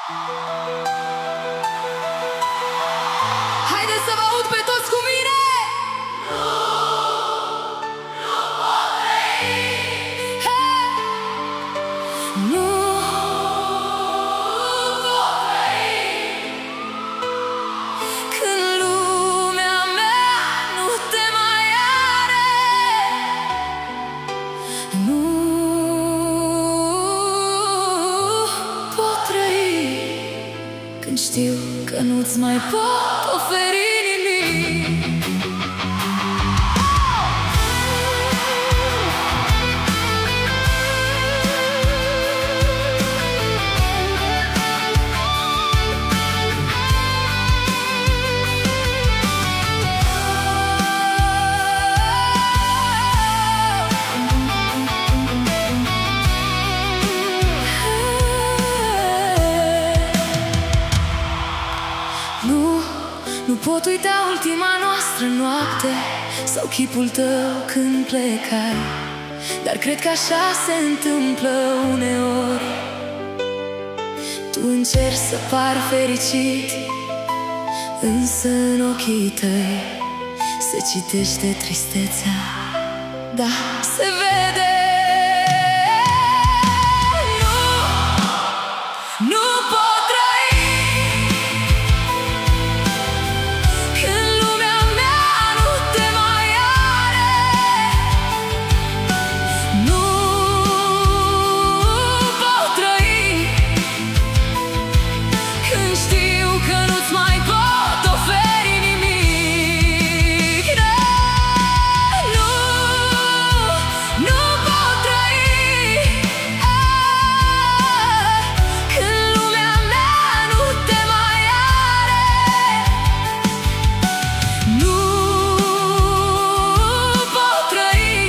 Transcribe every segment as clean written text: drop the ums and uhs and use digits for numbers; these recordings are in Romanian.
Haideți să vă aud pe toți cu mine! Nu pot trăi! Nu pot trăi! Când lumea mea nu te mai are. Nu pot trăi când știu că nu-ți mai pot oferi nimic. Nu pot uita ultima noastră noapte sau chipul tău când plecai, dar cred că așa se întâmplă uneori. Tu încerci să pari fericit, însă în ochii tăi se citește tristețea. Da, se vede. Nu pot trăi când lumea mea nu te mai are. Nu pot trăi când știu că nu-ți mai pot oferi nimic. Nu pot trăi când lumea mea nu te mai are. Nu pot trăi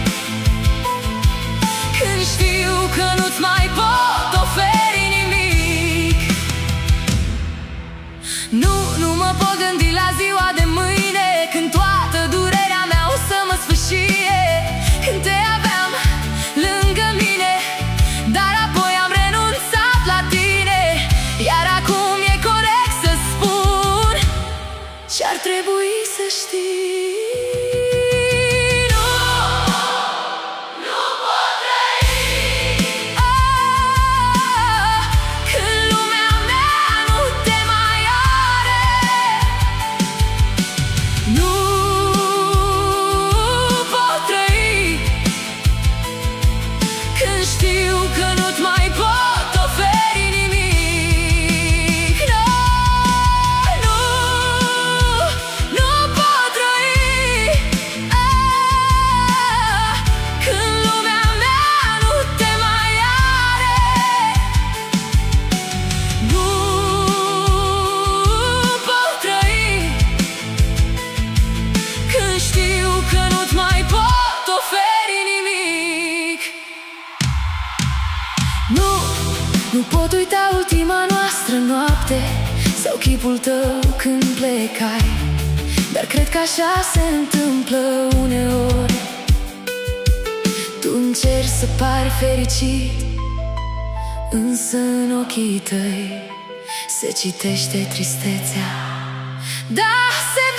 când știu că nu-ți mai pot oferi nimic. Nu mă pot gândi la ziua de mâine, când toată durerea mea o să mă sfâșie. Când te aveam lângă mine, dar apoi am renunțat la tine. Iar acum e corect să spun ce-ar trebui să știi. Nu pot trăi când lumea mea nu te mai are. Nu pot trăi când știu că nu-ți mai pot oferi nimic. Nu pot trăi când lumea mea nu te mai are. Nu pot trăi când știu că nu-ți mai pot oferi nimic. Nu pot uita ultima noastră noapte sau chipul tău când plecai, dar cred că așa se întâmplă uneori. Tu încerci să pari fericit, însă în ochii tăi se citește tristețea. Da, se